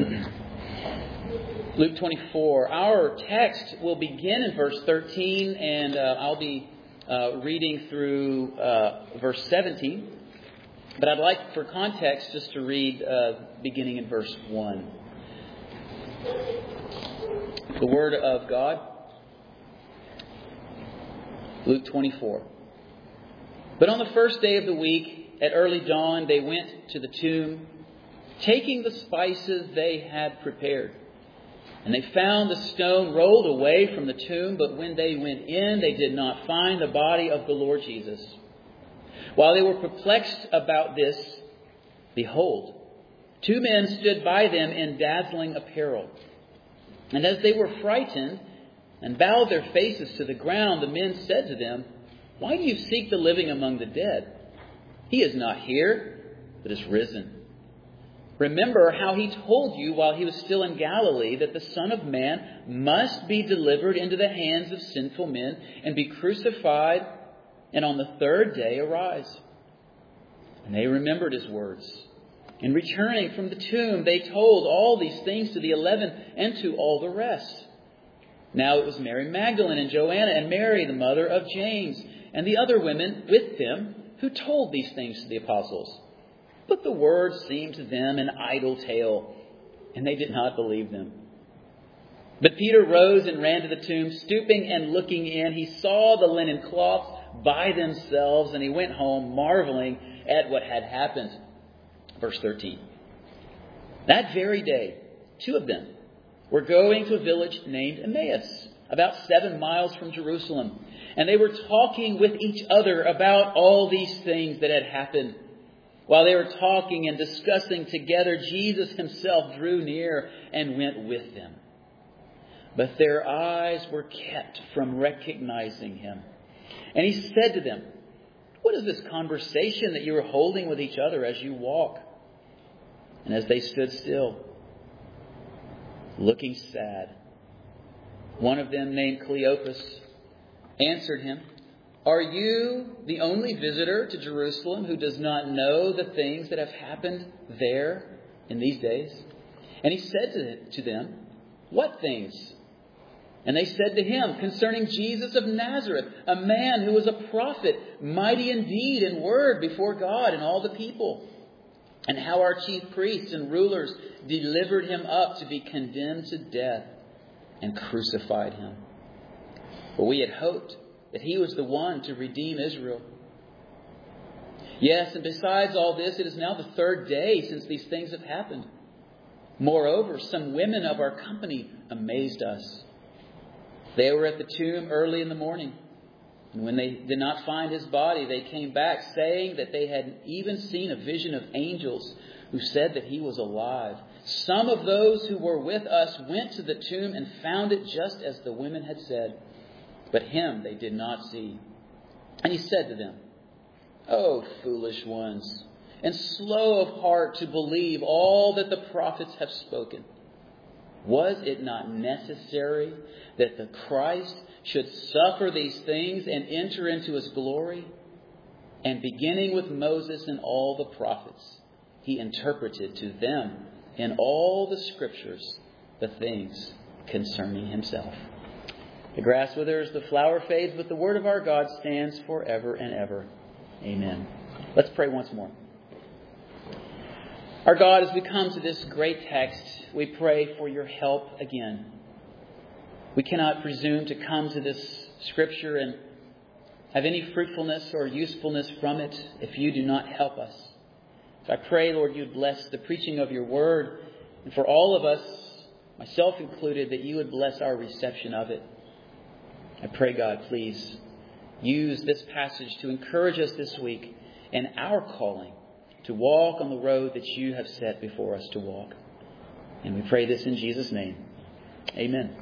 Luke 24. Our text will begin in verse 13, and I'll be reading through verse 17. But I'd like, for context, just to read beginning in verse 1. The Word of God. Luke 24. But on the first day of the week, at early dawn, they went to the tomb, taking the spices they had prepared. And they found the stone rolled away from the tomb, but when they went in, they did not find the body of the Lord Jesus. While they were perplexed about this, behold, two men stood by them in dazzling apparel. And as they were frightened and bowed their faces to the ground, the men said to them, "Why do you seek the living among the dead? He is not here, but is risen. Remember how he told you while he was still in Galilee that the Son of Man must be delivered into the hands of sinful men and be crucified, and on the third day arise." And they remembered his words. And returning from the tomb, they told all these things to the 11 and to all the rest. Now it was Mary Magdalene and Joanna and Mary, the mother of James, and the other women with them who told these things to the apostles. But the word seemed to them an idle tale, and they did not believe them. But Peter rose and ran to the tomb, stooping and looking in. He saw the linen cloths by themselves, and he went home, marveling at what had happened. Verse 13. That very day, two of them were going to a village named Emmaus, about 7 miles from Jerusalem. And they were talking with each other about all these things that had happened. While they were talking and discussing together, Jesus himself drew near and went with them. But their eyes were kept from recognizing him. And he said to them, "What is this conversation that you are holding with each other as you walk?" And as they stood still, looking sad, one of them, named Cleopas, answered him, "Are you the only visitor to Jerusalem who does not know the things that have happened there in these days?" And he said to them, "What things?" And they said to him, "Concerning Jesus of Nazareth, a man who was a prophet, mighty in deed and word before God and all the people, and how our chief priests and rulers delivered him up to be condemned to death and crucified him. For we had hoped that he was the one to redeem Israel. Yes, and besides all this, it is now the third day since these things have happened. Moreover, some women of our company amazed us. They were at the tomb early in the morning, and when they did not find his body, they came back saying that they had even seen a vision of angels who said that he was alive. Some of those who were with us went to the tomb and found it just as the women had said, but him they did not see." And he said to them, "O foolish ones, and slow of heart to believe all that the prophets have spoken. Was it not necessary that the Christ should suffer these things and enter into his glory?" And beginning with Moses and all the prophets, he interpreted to them in all the scriptures the things concerning himself. The grass withers, the flower fades, but the word of our God stands forever and ever. Amen. Let's pray once more. Our God, as we come to this great text, we pray for your help again. We cannot presume to come to this scripture and have any fruitfulness or usefulness from it if you do not help us. So I pray, Lord, you'd bless the preaching of your word, and for all of us, myself included, that you would bless our reception of it. I pray, God, please use this passage to encourage us this week in our calling to walk on the road that you have set before us to walk. And we pray this in Jesus' name. Amen.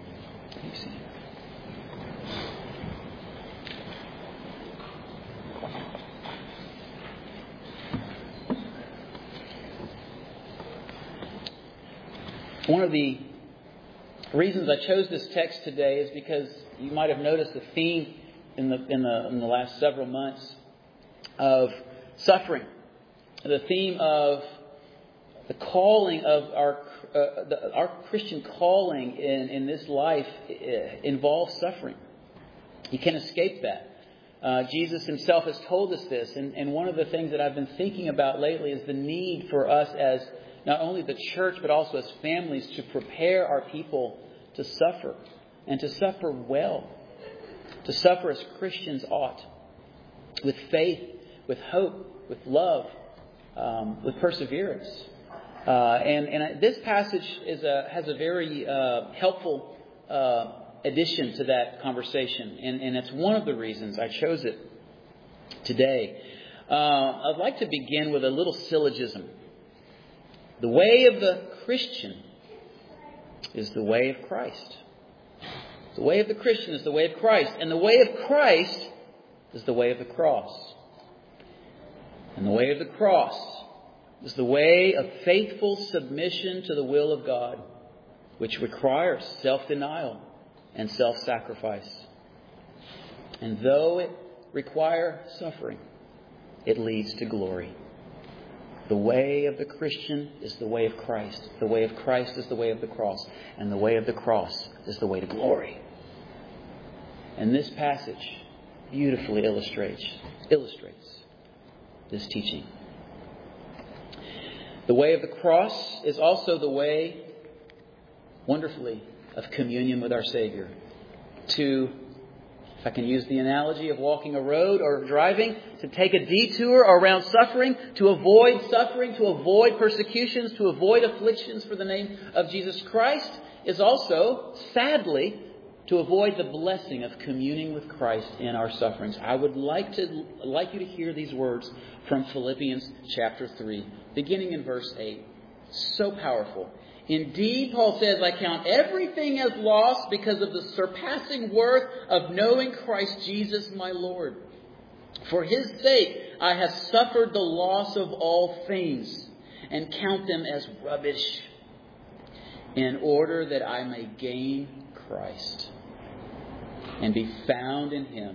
One of the reasons I chose this text today is because you might have noticed the theme in the last several months of suffering. The theme of the calling of our Christian calling in this life involves suffering. You can't escape that. Jesus himself has told us this. And one of the things that I've been thinking about lately is the need for us as not only the church, but also as families, to prepare our people to suffer, and to suffer well, to suffer as Christians ought, with faith, with hope, with love, with perseverance. And this passage has a very helpful addition to that conversation, and it's one of the reasons I chose it today. I'd like to begin with a little syllogism. The way of the Christian is the way of Christ. The way of the Christian is the way of Christ. And the way of Christ is the way of the cross. And the way of the cross is the way of faithful submission to the will of God, which requires self-denial and self-sacrifice. And though it require suffering, it leads to glory. The way of the Christian is the way of Christ. The way of Christ is the way of the cross. And the way of the cross is the way to glory. And this passage beautifully illustrates this teaching. The way of the cross is also the way, wonderfully, of communion with our Savior. If I can use the analogy of walking a road or driving, to take a detour around suffering, to avoid suffering, to avoid persecutions, to avoid afflictions for the name of Jesus Christ, is also, sadly, to avoid the blessing of communing with Christ in our sufferings. I would like you to hear these words from Philippians chapter 3, beginning in verse 8. So powerful. Indeed, Paul says, I count everything as loss because of the surpassing worth of knowing Christ Jesus my Lord. For His sake, I have suffered the loss of all things and count them as rubbish, in order that I may gain Christ and be found in Him,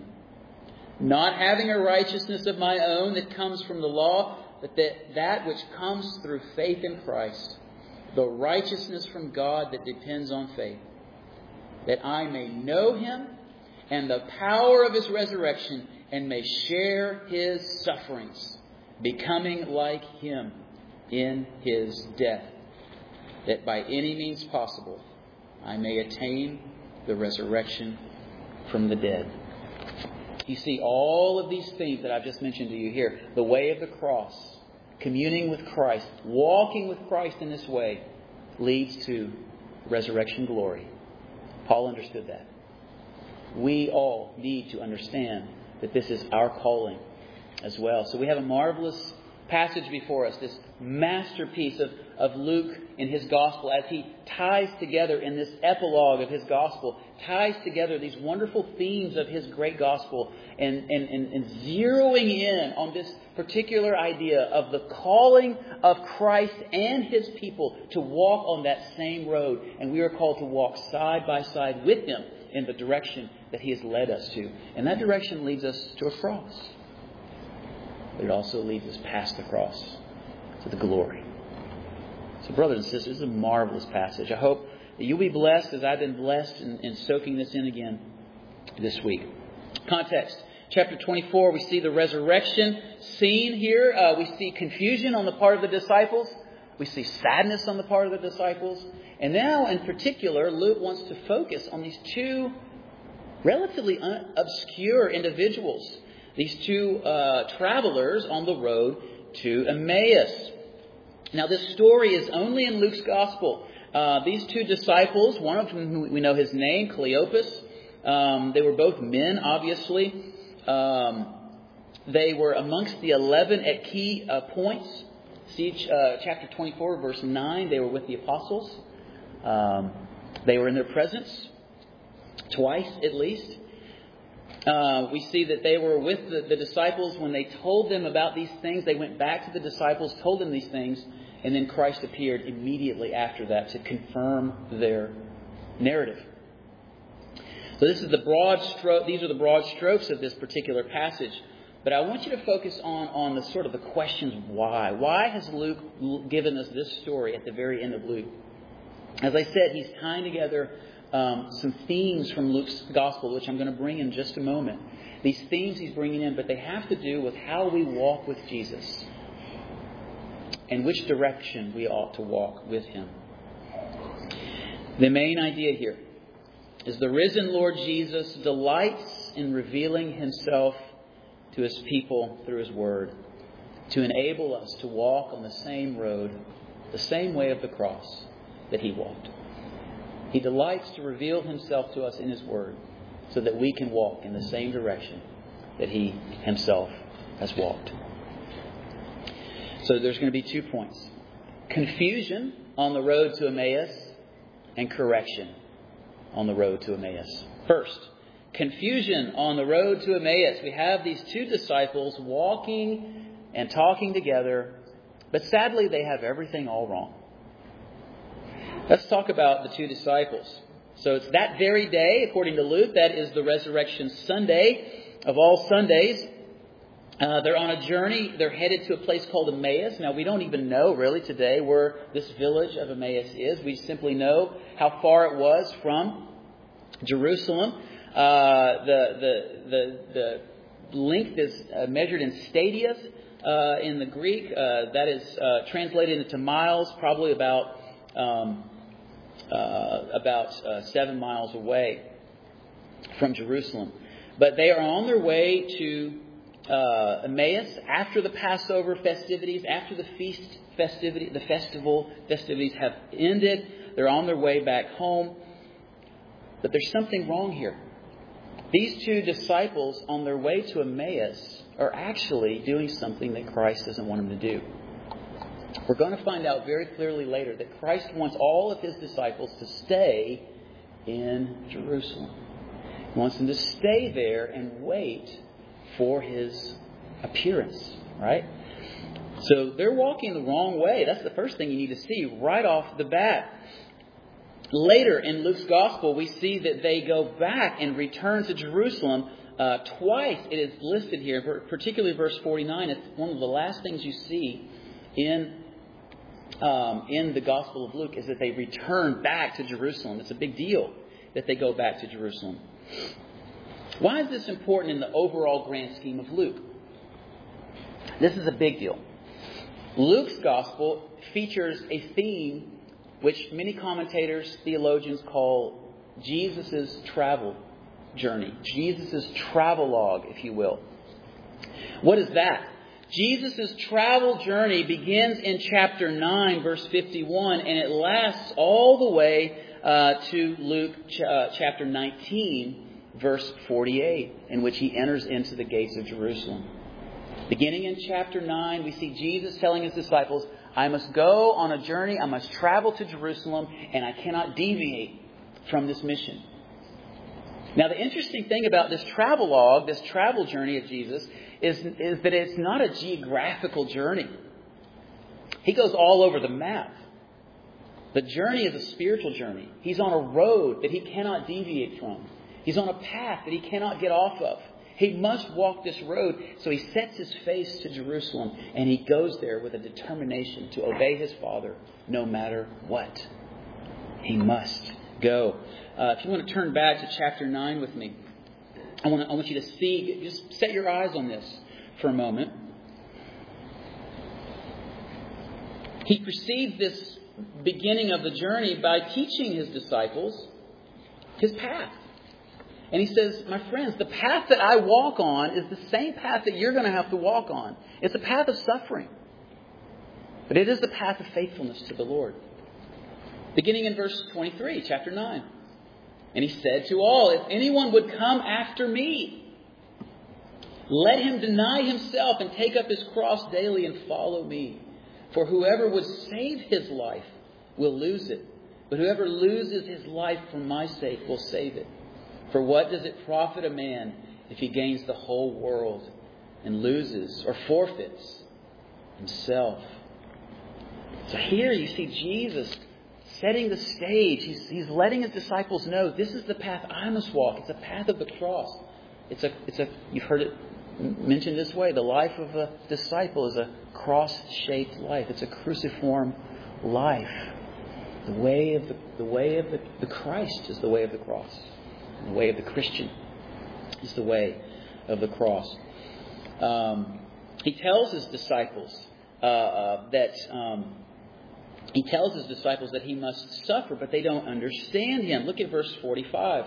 not having a righteousness of my own that comes from the law, but that which comes through faith in Christ, the righteousness from God that depends on faith, that I may know Him and the power of His resurrection, and may share His sufferings, becoming like Him in His death, that by any means possible I may attain the resurrection from the dead. You see, all of these things that I've just mentioned to you here, the way of the cross, communing with Christ, walking with Christ in this way, leads to resurrection glory. Paul understood that. We all need to understand that this is our calling as well. So we have a marvelous passage before us, this masterpiece of Luke in his gospel, as he ties together in this epilogue of his gospel, ties together these wonderful themes of his great gospel, and zeroing in on this particular idea of the calling of Christ and His people to walk on that same road. And we are called to walk side by side with Him in the direction that He has led us to. And that direction leads us to a cross. But it also leads us past the cross to the glory. So brothers and sisters, this is a marvelous passage. I hope that you'll be blessed as I've been blessed in soaking this in again this week. Context. Chapter 24, we see the resurrection scene here. We see confusion on the part of the disciples. We see sadness on the part of the disciples. And now, in particular, Luke wants to focus on these two relatively obscure individuals. These two travelers on the road to Emmaus. Now, this story is only in Luke's Gospel. These two disciples, one of whom we know his name, Cleopas. They were both men, obviously. They were amongst the 11 at key points. See chapter 24, verse 9. They were with the apostles. They were in their presence twice at least. We see that they were with the disciples when they told them about these things. They went back to the disciples, told them these things, and then Christ appeared immediately after that to confirm their narrative. So this is these are the broad strokes of this particular passage. But I want you to focus on the sort of the questions why. Why has Luke given us this story at the very end of Luke? As I said, he's tying together some themes from Luke's gospel, which I'm going to bring in just a moment. These themes he's bringing in, but they have to do with how we walk with Jesus and which direction we ought to walk with Him. The main idea here is the risen Lord Jesus delights in revealing Himself to His people through His Word to enable us to walk on the same road, the same way of the cross that He walked. He delights to reveal Himself to us in His Word so that we can walk in the same direction that He Himself has walked. So there's going to be 2 points. Confusion on the road to Emmaus and correction on the road to Emmaus. First, confusion on the road to Emmaus. We have these 2 disciples walking and talking together, but sadly they have everything all wrong. Let's talk about the 2 disciples. So it's that very day, according to Luke, that is the Resurrection Sunday of all Sundays. They're on a journey. They're headed to a place called Emmaus. Now, we don't even know really today where this village of Emmaus is. We simply know how far it was from Jerusalem. The length is measured in stadias in the Greek. That is translated into miles, probably about 7 miles away from Jerusalem. But they are on their way to Emmaus after the Passover festivities, after the festival festivities have ended. They're on their way back home. But there's something wrong here. These 2 disciples on their way to Emmaus are actually doing something that Christ doesn't want them to do. We're going to find out very clearly later that Christ wants all of His disciples to stay in Jerusalem. He wants them to stay there and wait for His appearance, right? So they're walking the wrong way. That's the first thing you need to see right off the bat. Later in Luke's Gospel, we see that they go back and return to Jerusalem. Twice it is listed here, particularly verse 49. It's one of the last things you see in the Gospel of Luke is that they return back to Jerusalem. It's a big deal that they go back to Jerusalem. Why is this important in the overall grand scheme of Luke? This is a big deal. Luke's Gospel features a theme which many commentators, theologians call Jesus' travel journey. Jesus' travelogue, if you will. What is that? Jesus' travel journey begins in chapter 9, verse 51, and it lasts all the way to Luke chapter 19, verse 48, in which He enters into the gates of Jerusalem. Beginning in chapter 9, we see Jesus telling His disciples, I must go on a journey, I must travel to Jerusalem, and I cannot deviate from this mission. Now, the interesting thing about this travelogue, this travel journey of Jesus, is that it's not a geographical journey. He goes all over the map. The journey is a spiritual journey. He's on a road that He cannot deviate from. He's on a path that He cannot get off of. He must walk this road. So He sets His face to Jerusalem and He goes there with a determination to obey His Father no matter what. He must go. If you want to turn back to chapter 9 with me, I want you to see, just set your eyes on this for a moment. He perceived this beginning of the journey by teaching His disciples His path. And He says, my friends, the path that I walk on is the same path that you're going to have to walk on. It's a path of suffering. But it is the path of faithfulness to the Lord. Beginning in verse 23, chapter 9. And He said to all, if anyone would come after me, let him deny himself and take up his cross daily and follow me. For whoever would save his life will lose it. But whoever loses his life for my sake will save it. For what does it profit a man if he gains the whole world and loses or forfeits himself? So here you see Jesus setting the stage. He's letting His disciples know this is the path I must walk. It's a path of the cross. You've heard it mentioned this way. The life of a disciple is a cross-shaped life. It's a cruciform life. The way of the Christ is the way of the cross. The way of the Christian is the way of the cross. He tells his disciples that he must suffer, but they don't understand him. Look at verse 45.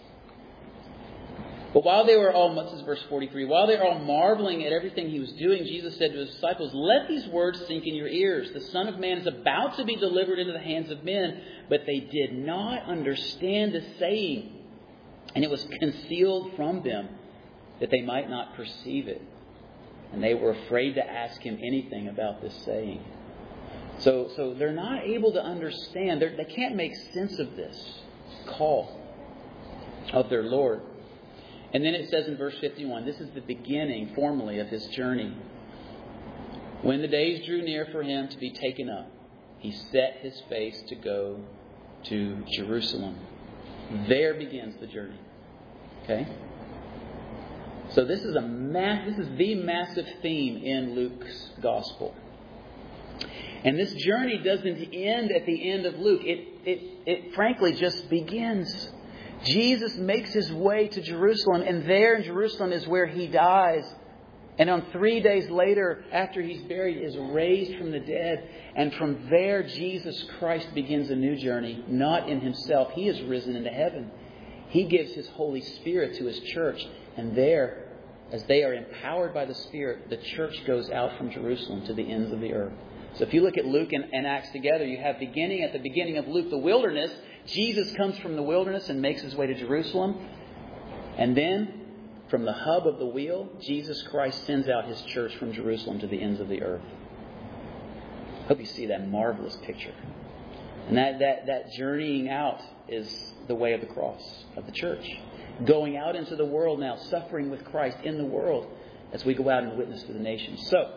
But while they were all, this is verse 43, while they were all marveling at everything he was doing, Jesus said to his disciples, "Let these words sink in your ears. The Son of Man is about to be delivered into the hands of men." But they did not understand the saying, and it was concealed from them that they might not perceive it. And they were afraid to ask him anything about this saying. So they're not able to understand. They can't make sense of this call of their Lord. And then it says in verse 51, this is the beginning formally of his journey. When the days drew near for him to be taken up, he set his face to go to Jerusalem. There begins the journey. Okay? So this is the massive theme in Luke's gospel. And this journey doesn't end at the end of Luke. It frankly just begins. Jesus makes his way to Jerusalem, and there in Jerusalem is where he dies. And on 3 days later, after he's buried, is raised from the dead. And from there, Jesus Christ begins a new journey, not in himself. He is risen into heaven. He gives his Holy Spirit to his church. And there, as they are empowered by the Spirit, the church goes out from Jerusalem to the ends of the earth. So if you look at Luke and Acts together, you have at the beginning of Luke, the wilderness. Jesus comes from the wilderness and makes his way to Jerusalem. And then, from the hub of the wheel, Jesus Christ sends out his church from Jerusalem to the ends of the earth. Hope you see that marvelous picture. And that journeying out is the way of the cross of the church. Going out into the world now, suffering with Christ in the world as we go out and witness to the nations. So,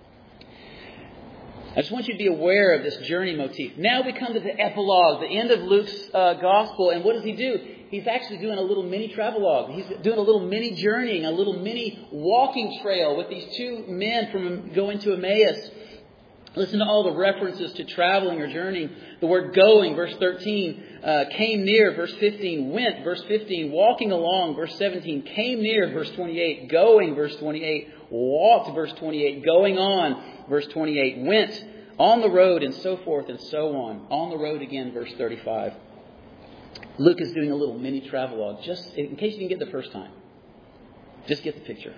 I just want you to be aware of this journey motif. Now we come to the epilogue, the end of Luke's gospel. And what does he do? He's actually doing a little mini travelogue. He's doing a little mini journeying, a little mini walking trail with these two men from going to Emmaus. Listen to all the references to traveling or journeying. The word going, verse 13, came near, verse 15, went, verse 15, walking along, verse 17, came near, verse 28, going, verse 28, walked, verse 28, going on, verse 28, went, on the road, and so forth and so on. On the road again, verse 35. Luke is doing a little mini travelogue, just in case you didn't get the first time. Just get the picture.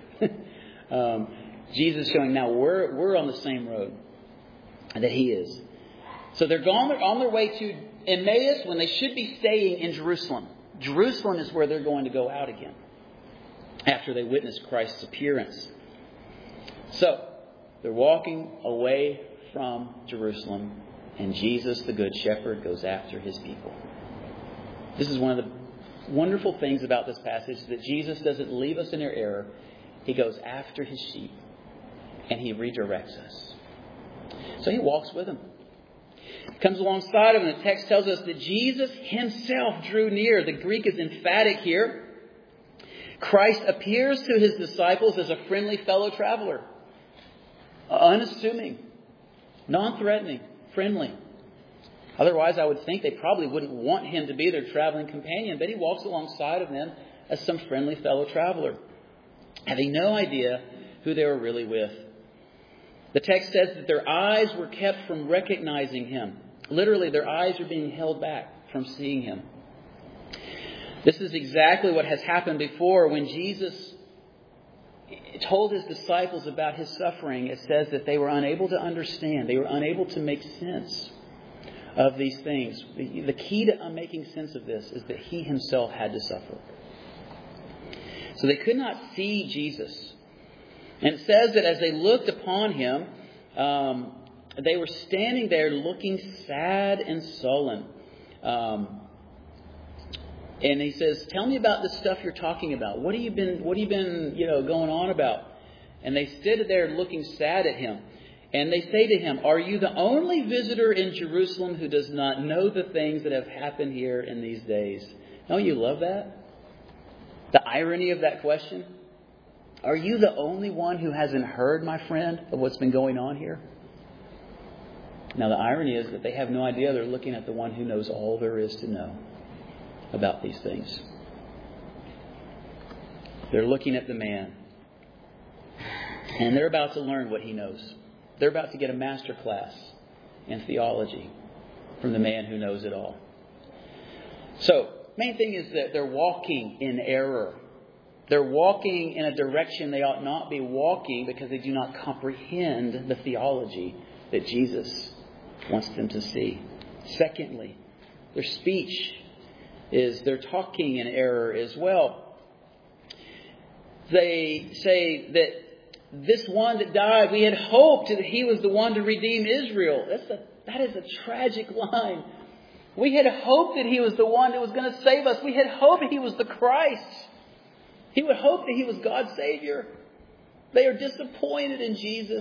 Jesus showing now we're on the same road that he is. So they're on their way to Emmaus when they should be staying in Jerusalem. Jerusalem is where they're going to go out again after they witness Christ's appearance. So they're walking away from Jerusalem, and Jesus, the Good Shepherd, goes after his people. This is one of the wonderful things about this passage, that Jesus doesn't leave us in our error. He goes after his sheep, and he redirects us. So he walks with them. Comes alongside of them. The text tells us that Jesus himself drew near. The Greek is emphatic here. Christ appears to his disciples as a friendly fellow traveler. Unassuming. Non-threatening. Friendly. Otherwise, I would think they probably wouldn't want him to be their traveling companion. But he walks alongside of them as some friendly fellow traveler, having no idea who they were really with. The text says that their eyes were kept from recognizing him. Literally, their eyes are being held back from seeing him. This is exactly what has happened before. When Jesus told his disciples about his suffering, it says that they were unable to understand. They were unable to make sense of these things. The key to making sense of this is that he himself had to suffer. So they could not see Jesus. And it says that as they looked upon him, they were standing there looking sad and sullen. And he says, "Tell me about the stuff you're talking about. What have you been going on about?" And they stood there looking sad at him. And they say to him, "Are you the only visitor in Jerusalem who does not know the things that have happened here in these days?" Don't you love that? The irony of that question. Are you the only one who hasn't heard, my friend, of what's been going on here? Now, the irony is that they have no idea. They're looking at the one who knows all there is to know about these things. They're looking at the man. And they're about to learn what he knows. They're about to get a master class in theology from the man who knows it all. So, main thing is that they're walking in error. They're walking in a direction they ought not be walking because they do not comprehend the theology that Jesus wants them to see. Secondly, their speech they're talking in error as well. They say that this one that died, we had hoped that he was the one to redeem Israel. That is a tragic line. We had hoped that he was the one that was going to save us. We had hoped that he was the Christ. He would hope that he was God's Savior. They are disappointed in Jesus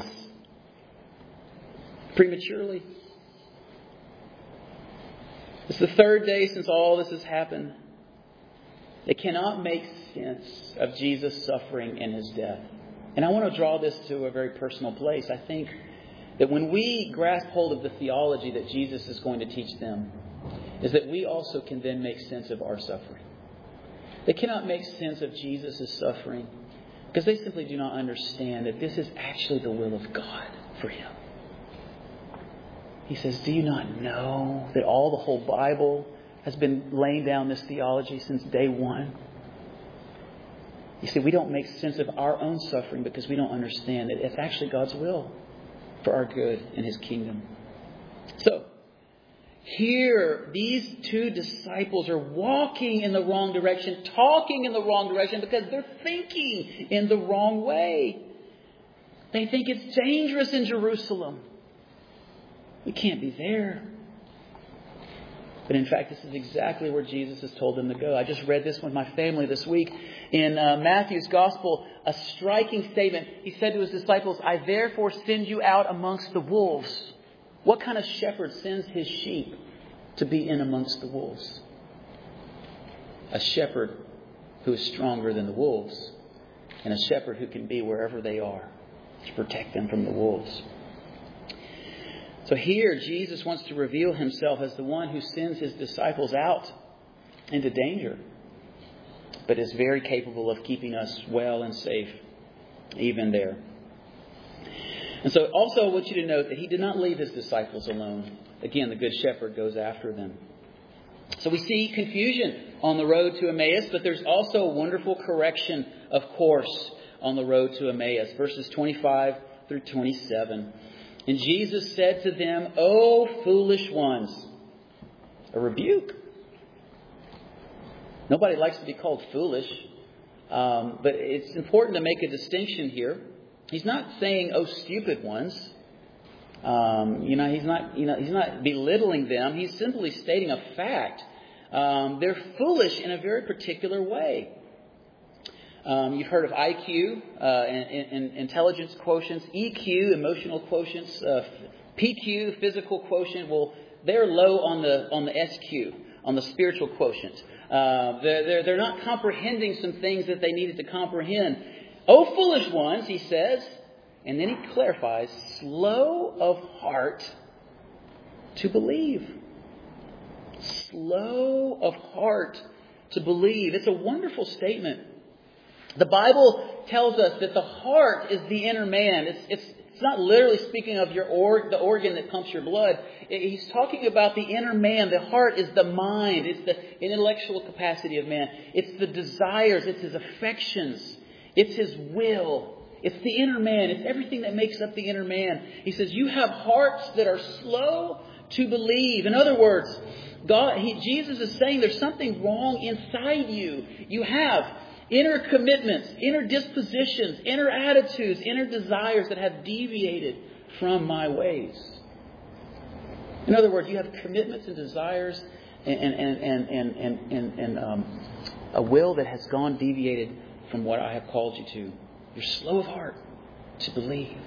prematurely. It's the third day since all this has happened. They cannot make sense of Jesus' suffering and his death. And I want to draw this to a very personal place. I think that when we grasp hold of the theology that Jesus is going to teach them, is that we also can then make sense of our suffering. They cannot make sense of Jesus' suffering because they simply do not understand that this is actually the will of God for him. He says, do you not know that the whole Bible has been laying down this theology since day one? You see, we don't make sense of our own suffering because we don't understand that it's actually God's will for our good in his kingdom. So, here, these two disciples are walking in the wrong direction, talking in the wrong direction because they're thinking in the wrong way. They think it's dangerous in Jerusalem. We can't be there. But in fact, this is exactly where Jesus has told them to go. I just read this with my family this week. In Matthew's Gospel, a striking statement. He said to his disciples, I therefore send you out amongst the wolves. What kind of shepherd sends his sheep to be in amongst the wolves? A shepherd who is stronger than the wolves. And a shepherd who can be wherever they are to protect them from the wolves. So here, Jesus wants to reveal himself as the one who sends his disciples out into danger, but is very capable of keeping us well and safe, even there. And so also I want you to note that he did not leave his disciples alone. Again, the Good Shepherd goes after them. So we see confusion on the road to Emmaus, but there's also a wonderful correction of course on the road to Emmaus. Verses 25 through 27. And Jesus said to them, O foolish ones. A rebuke. Nobody likes to be called foolish. But it's important to make a distinction here. He's not saying, oh, stupid ones. He's not belittling them. He's simply stating a fact. They're foolish in a very particular way. You've heard of IQ, and intelligence quotients, EQ, emotional quotients, PQ, physical quotient. Well, they're low on the SQ, on the spiritual quotient. They're not comprehending some things that they needed to comprehend. Oh, foolish ones, he says. And then he clarifies, slow of heart to believe. Slow of heart to believe. It's a wonderful statement. The Bible tells us that the heart is the inner man. It's not literally speaking of the organ that pumps your blood. He's talking about the inner man. The heart is the mind. It's the intellectual capacity of man. It's the desires. It's his affections. It's his will. It's the inner man. It's everything that makes up the inner man. He says, you have hearts that are slow to believe. In other words, Jesus is saying there's something wrong inside you. You have inner commitments, inner dispositions, inner attitudes, inner desires that have deviated from my ways. In other words, you have commitments and desires and a will that has deviated from what I have called you to. You're slow of heart to believe.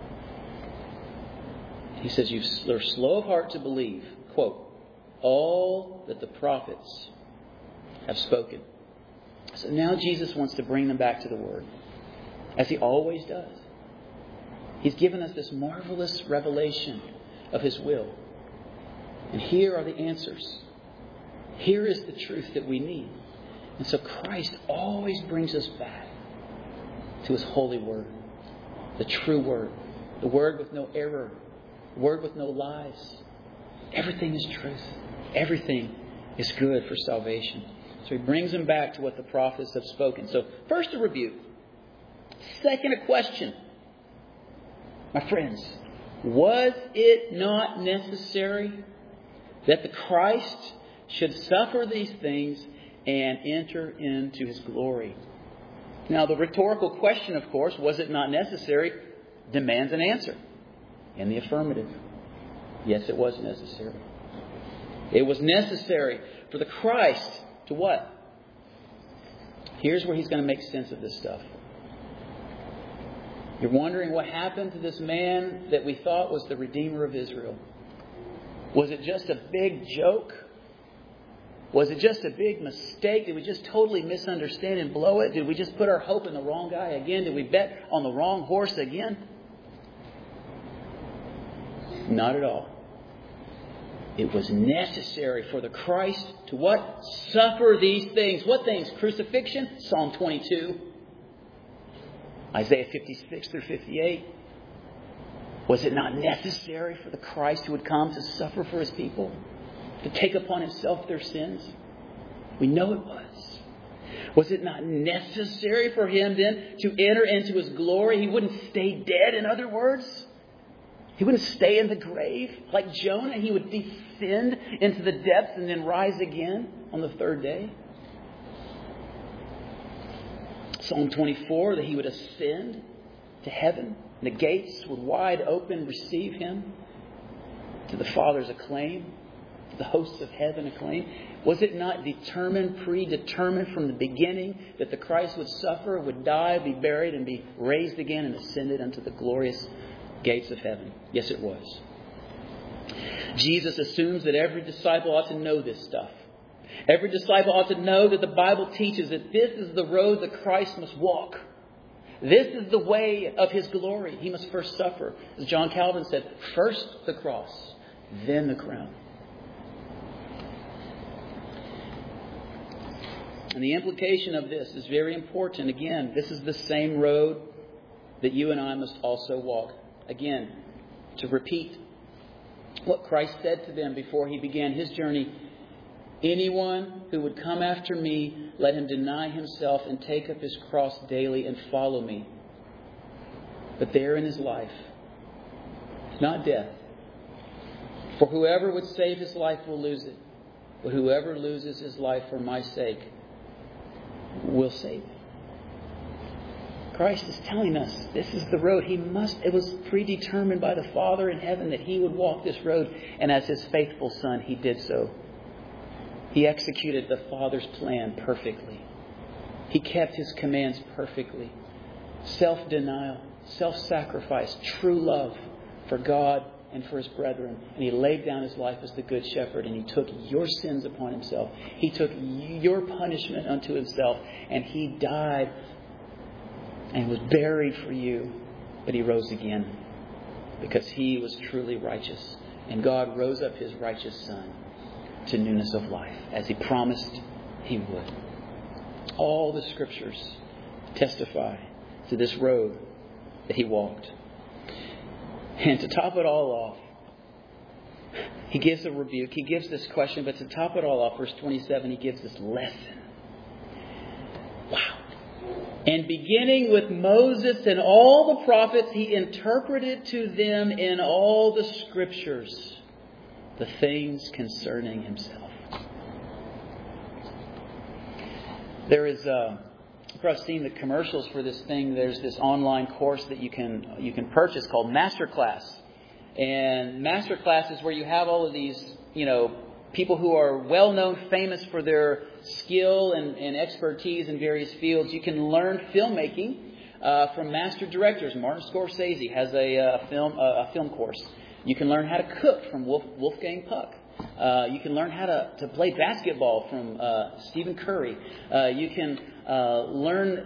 He says you're slow of heart to believe, quote, all that the prophets have spoken. So now Jesus wants to bring them back to the Word. as He always does. He's given us this marvelous revelation of His will. And here are the answers. Here is the truth that we need. And so Christ always brings us back to His holy Word. The true Word. The Word with no error. The Word with no lies. Everything is truth. Everything is good for salvation. So He brings them back to what the prophets have spoken. So first a rebuke. Second a question. My friends, was it not necessary that the Christ should suffer these things and enter into His glory? Now, the rhetorical question, of course, was it not necessary, demands an answer in the affirmative. Yes, it was necessary. It was necessary for the Christ to what? Here's where He's going to make sense of this stuff. You're wondering what happened to this man that we thought was the Redeemer of Israel. Was it just a big joke? Was it just a big mistake? Did we just totally misunderstand and blow it? Did we just put our hope in the wrong guy again? Did we bet on the wrong horse again? Not at all. It was necessary for the Christ to what? Suffer these things. What things? Crucifixion? Psalm 22. Isaiah 56 through 58. Was it not necessary for the Christ who would come to suffer for His people? To take upon Himself their sins? We know it was. Was it not necessary for Him then to enter into His glory? He wouldn't stay dead, in other words. He wouldn't stay in the grave. Like Jonah, He would descend into the depths and then rise again on the third day. Psalm 24, that He would ascend to heaven. And the gates would wide open receive Him. To the Father's acclaim. To the hosts of heaven acclaim. Was it not determined, predetermined from the beginning that the Christ would suffer, would die, be buried, and be raised again and ascended unto the glorious gates of heaven? Yes, it was. Jesus assumes that every disciple ought to know this stuff. Every disciple ought to know that the Bible teaches that this is the road that Christ must walk. This is the way of His glory. He must first suffer. As John Calvin said, first the cross, then the crown. And the implication of this is very important. Again, this is the same road that you and I must also walk. Again, to repeat what Christ said to them before He began His journey. Anyone who would come after me, let him deny himself and take up his cross daily and follow me. But there in His life, not death. For whoever would save his life will lose it. But whoever loses his life for my sake will save it. Christ is telling us this is the road. It was predetermined by the Father in heaven that He would walk this road. And as His faithful Son, He did so. He executed the Father's plan perfectly. He kept His commands perfectly. Self-denial, self-sacrifice, true love for God and for His brethren. And He laid down His life as the Good Shepherd. And He took your sins upon Himself. He took your punishment unto Himself. And He died and was buried for you. But He rose again because He was truly righteous. And God rose up His righteous Son to newness of life, as He promised He would. All the Scriptures testify to this road that He walked. And to top it all off, He gives a rebuke. He gives this question, but to top it all off, verse 27, He gives this lesson. Wow. And beginning with Moses and all the prophets, He interpreted to them in all the Scriptures the things concerning Himself. There is, you've probably seen the commercials for this thing. There's this online course that you can purchase called Masterclass. And Masterclass is where you have all of these, people who are well known, famous for their skill and expertise in various fields. You can learn filmmaking from master directors. Martin Scorsese has a film course. You can learn how to cook from Wolfgang Puck. You can learn how to play basketball from Stephen Curry. You can learn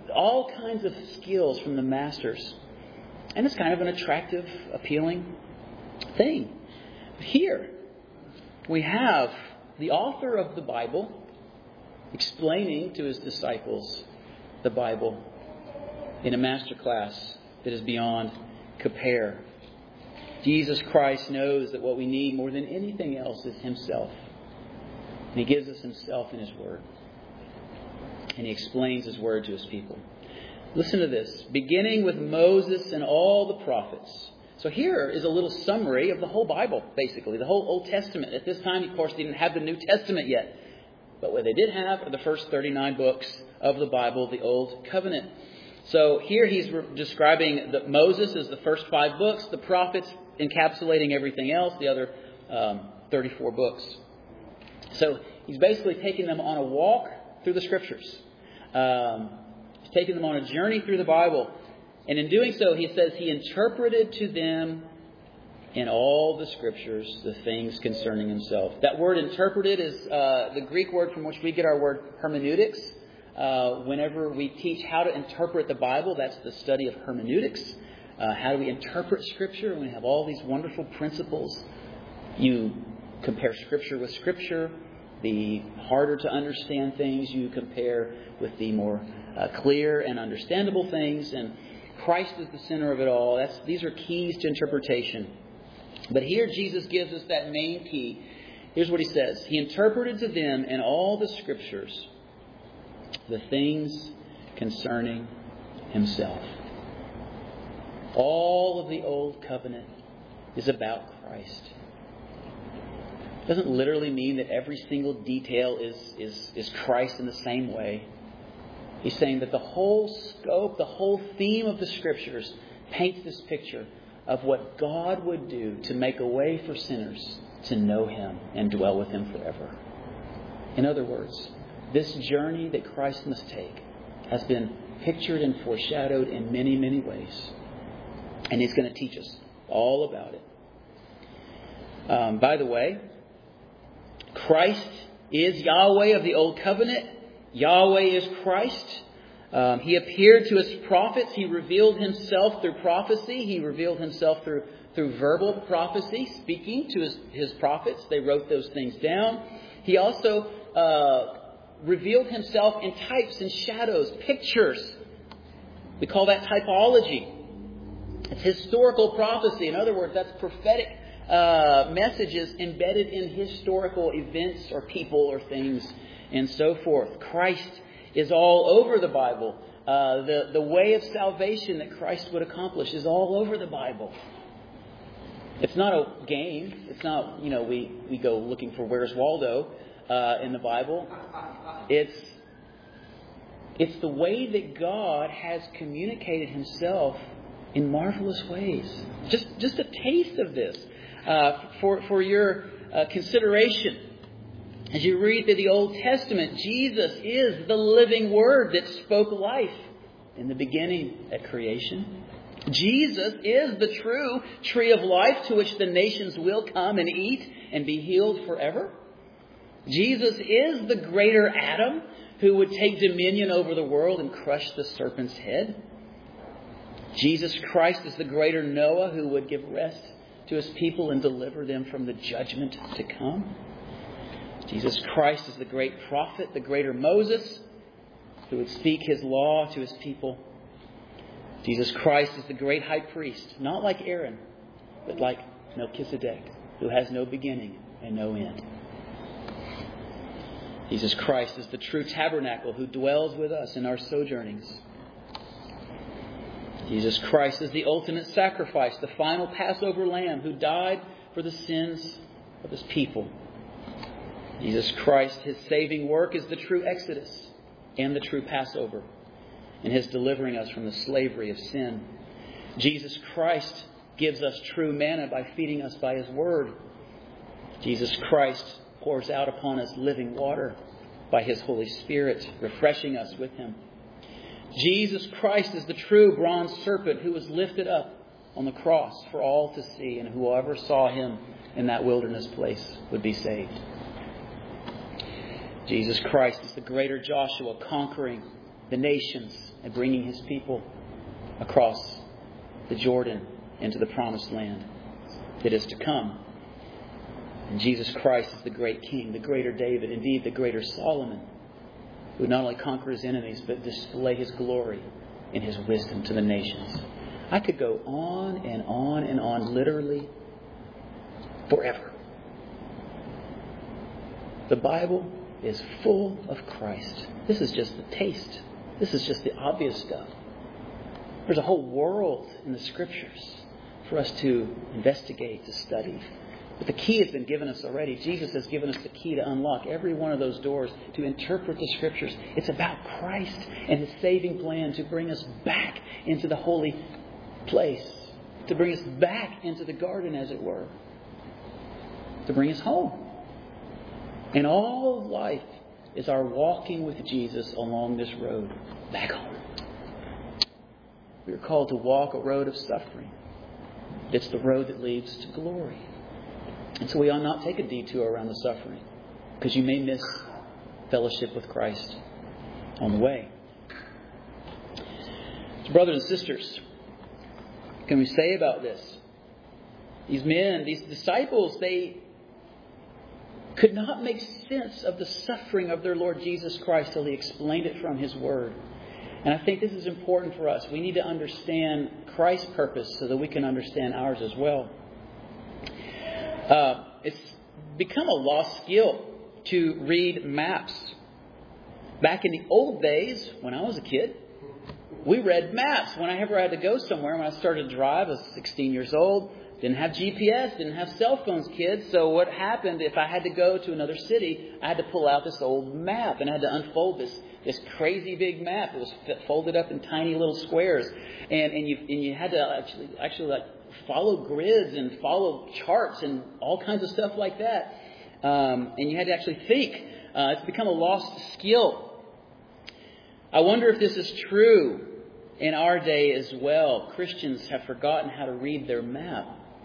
all kinds of skills from the masters. And it's kind of an attractive, appealing thing. But here, we have the author of the Bible explaining to his disciples the Bible in a master class that is beyond compare. Jesus Christ knows that what we need more than anything else is Himself. And He gives us Himself in His Word. And He explains His Word to His people. Listen to this. Beginning with Moses and all the prophets. So here is a little summary of the whole Bible, basically. The whole Old Testament. At this time, of course, they didn't have the New Testament yet. But what they did have are the first 39 books of the Bible, the Old Covenant. So here he's describing that Moses is the first 5 books, the prophets encapsulating everything else, the other 34 books. So he's basically taking them on a walk through the Scriptures. He's taking them on a journey through the Bible. And in doing so, he says he interpreted to them in all the Scriptures the things concerning Himself. That word interpreted is the Greek word from which we get our word hermeneutics. Whenever we teach how to interpret the Bible, that's the study of hermeneutics. How do we interpret Scripture? And we have all these wonderful principles. You compare Scripture with Scripture. The harder to understand things you compare with the more clear and understandable things. And Christ is the center of it all. These are keys to interpretation. But here Jesus gives us that main key. Here's what He says. He interpreted to them in all the Scriptures the things concerning Himself. All of the Old Covenant is about Christ. It doesn't literally mean that every single detail is Christ in the same way. He's saying that the whole scope, the whole theme of the Scriptures paints this picture of what God would do to make a way for sinners to know Him and dwell with Him forever. In other words, this journey that Christ must take has been pictured and foreshadowed in many, many ways. And He's going to teach us all about it. By the way, Christ is Yahweh of the Old Covenant. Yahweh is Christ. He appeared to His prophets. He revealed Himself through prophecy. He revealed Himself through verbal prophecy, speaking to His prophets. They wrote those things down. He also revealed Himself in types and shadows, pictures. We call that typology. It's historical prophecy. In other words, that's prophetic messages embedded in historical events or people or things and so forth. Christ is all over the Bible. The way of salvation that Christ would accomplish is all over the Bible. It's not a game. It's not, we go looking for Where's Waldo in the Bible. It's the way that God has communicated Himself in marvelous ways. Just a taste of this for your consideration. As you read through the Old Testament, Jesus is the living Word that spoke life in the beginning at creation. Jesus is the true tree of life to which the nations will come and eat and be healed forever. Jesus is the greater Adam who would take dominion over the world and crush the serpent's head. Jesus Christ is the greater Noah who would give rest to His people and deliver them from the judgment to come. Jesus Christ is the great prophet, the greater Moses, who would speak His law to His people. Jesus Christ is the great high priest, not like Aaron, but like Melchizedek, who has no beginning and no end. Jesus Christ is the true tabernacle who dwells with us in our sojournings. Jesus Christ is the ultimate sacrifice, the final Passover lamb who died for the sins of His people. Jesus Christ, His saving work, is the true Exodus and the true Passover in His delivering us from the slavery of sin. Jesus Christ gives us true manna by feeding us by His Word. Jesus Christ pours out upon us living water by His Holy Spirit, refreshing us with Him. Jesus Christ is the true bronze serpent who was lifted up on the cross for all to see, and whoever saw Him in that wilderness place would be saved. Jesus Christ is the greater Joshua, conquering the nations and bringing His people across the Jordan into the promised land that is to come. And Jesus Christ is the great King, the greater David, indeed the greater Solomon, who would not only conquer his enemies, but display His glory in His wisdom to the nations. I could go on and on and on, literally forever. The Bible is full of Christ. This is just the taste. This is just the obvious stuff. There's a whole world in the Scriptures for us to investigate, to study. But the key has been given us already. Jesus has given us the key to unlock every one of those doors, to interpret the Scriptures. It's about Christ and His saving plan to bring us back into the holy place, to bring us back into the garden, as it were, to bring us home. And all of life is our walking with Jesus along this road back home. We are called to walk a road of suffering. It's the road that leads to glory. And so we ought not take a detour around the suffering, because you may miss fellowship with Christ on the way. So brothers and sisters, what can we say about this? These men, these disciples, they could not make sense of the suffering of their Lord Jesus Christ till He explained it from His Word. And I think this is important for us. We need to understand Christ's purpose so that we can understand ours as well. It's become a lost skill to read maps. Back in the old days, when I was a kid, we read maps. Whenever I had to go somewhere, when I started to drive, I was 16 years old. Didn't have GPS, didn't have cell phones, kids. So what happened, if I had to go to another city, I had to pull out this old map and I had to unfold this crazy big map. It was folded up in tiny little squares. And you had to actually like follow grids and follow charts and all kinds of stuff like that. And you had to actually think. It's become a lost skill. I wonder if this is true in our day as well. Christians have forgotten how to read their map.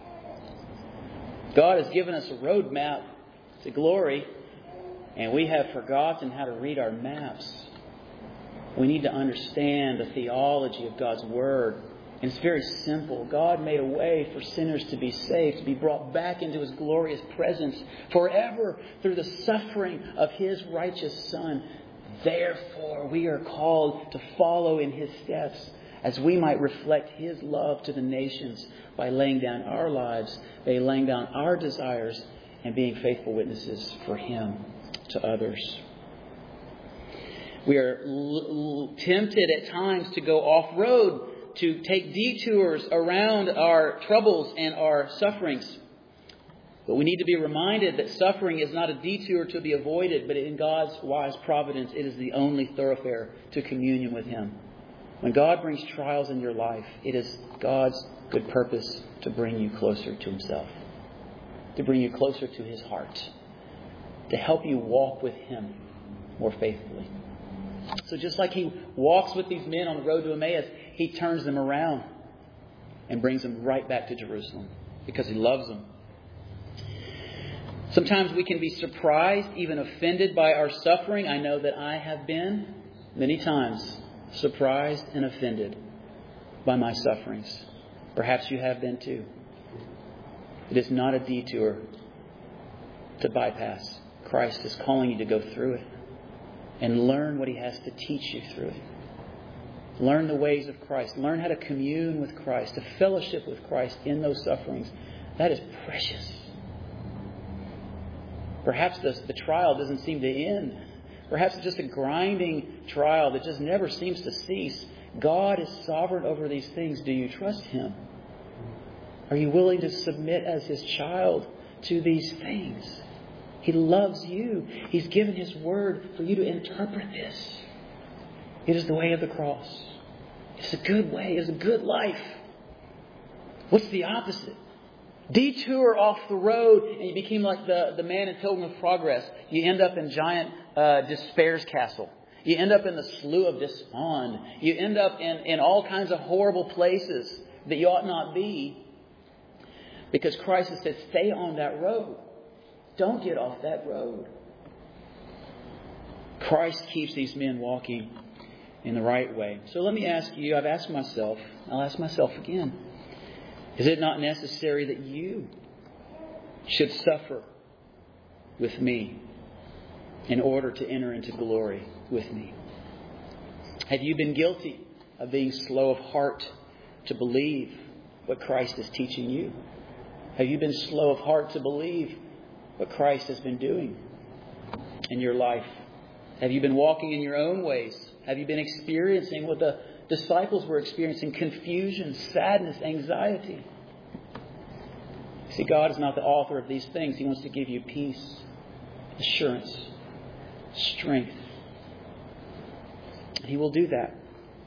God has given us a road map to glory, and we have forgotten how to read our maps. We need to understand the theology of God's Word. And it's very simple. God made a way for sinners to be saved, to be brought back into His glorious presence forever through the suffering of His righteous Son. Therefore, we are called to follow in His steps, as we might reflect His love to the nations by laying down our lives, by laying down our desires, and being faithful witnesses for Him to others. We are tempted at times to go off-road, to take detours around our troubles and our sufferings. But we need to be reminded that suffering is not a detour to be avoided, but in God's wise providence, it is the only thoroughfare to communion with Him. When God brings trials in your life, it is God's good purpose to bring you closer to Himself, to bring you closer to His heart, to help you walk with Him more faithfully. So just like He walks with these men on the road to Emmaus, He turns them around and brings them right back to Jerusalem because He loves them. Sometimes we can be surprised, even offended by our suffering. I know that I have been many times surprised and offended by my sufferings. Perhaps you have been too. It is not a detour to bypass. Christ is calling you to go through it and learn what He has to teach you through it. Learn the ways of Christ. Learn how to commune with Christ, to fellowship with Christ in those sufferings. That is precious. Perhaps the trial doesn't seem to end. Perhaps it's just a grinding trial that just never seems to cease. God is sovereign over these things. Do you trust Him? Are you willing to submit as His child to these things? He loves you. He's given His Word for you to interpret this. It is the way of the cross. It's a good way. It's a good life. What's the opposite? Detour off the road and you become like the man in Pilgrim of Progress. You end up in giant Despair's castle. You end up in the Slough of Despond. You end up in all kinds of horrible places that you ought not be. Because Christ has said, stay on that road. Don't get off that road. Christ keeps these men walking in the right way. So let me ask you, I've asked myself, I'll ask myself again. Is it not necessary that you should suffer with me in order to enter into glory with me? Have you been guilty of being slow of heart to believe what Christ is teaching you? Have you been slow of heart to believe what Christ has been doing in your life? Have you been walking in your own ways? Have you been experiencing what the disciples were experiencing? Confusion, sadness, anxiety. See, God is not the author of these things. He wants to give you peace, assurance, strength. And He will do that.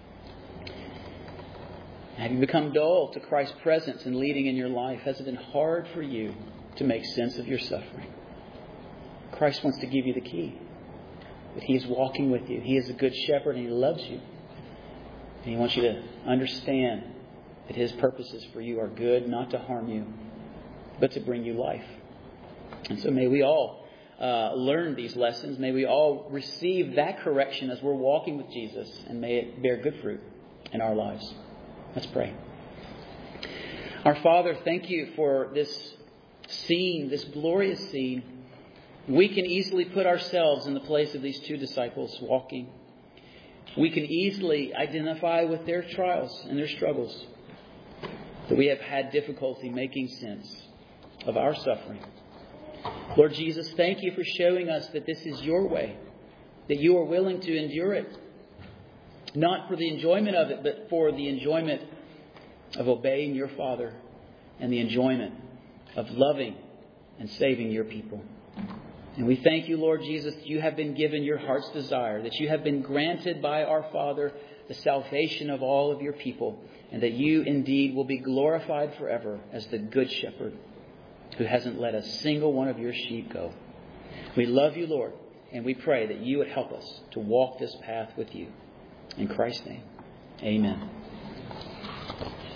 Have you become dull to Christ's presence and leading in your life? Has it been hard for you to make sense of your suffering? Christ wants to give you the key. That He is walking with you. He is a good shepherd and He loves you. And He wants you to understand that His purposes for you are good, not to harm you, but to bring you life. And so may we all learn these lessons. May we all receive that correction as we're walking with Jesus. And may it bear good fruit in our lives. Let's pray. Our Father, thank You for this scene, this glorious scene. We can easily put ourselves in the place of these two disciples walking. We can easily identify with their trials and their struggles. That we have had difficulty making sense of our suffering. Lord Jesus, thank You for showing us that this is Your way. That You are willing to endure it. Not for the enjoyment of it, but for the enjoyment of obeying Your Father. And the enjoyment of loving and saving Your people. And we thank You, Lord Jesus, that You have been given Your heart's desire, that You have been granted by our Father the salvation of all of Your people, and that You indeed will be glorified forever as the Good Shepherd who hasn't let a single one of Your sheep go. We love You, Lord, and we pray that You would help us to walk this path with You. In Christ's name, amen.